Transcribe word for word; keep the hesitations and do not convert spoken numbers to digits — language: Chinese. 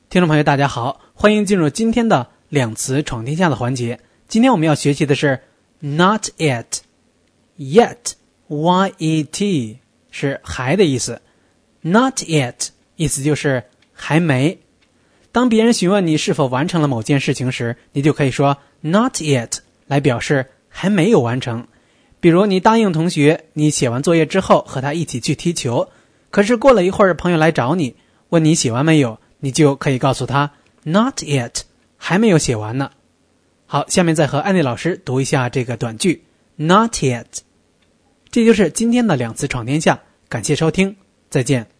听众朋友大家好，欢迎进入今天的两词闯天下的环节。今天我们要学习的是 not yet yet Y E T 是还的意思， not yet 意思就是还没。当别人询问你是否完成了某件事情时，你就可以说 not yet 来表示还没有完成。比如你答应同学，你写完作业之后和他一起去踢球，可是过了一会儿朋友来找你，问你写完没有，你就可以告诉他 not yet 还没有写完呢。好，下面再和安妮老师读一下这个短句 not yet。 这就是今天的两词闯天下，感谢收听，再见。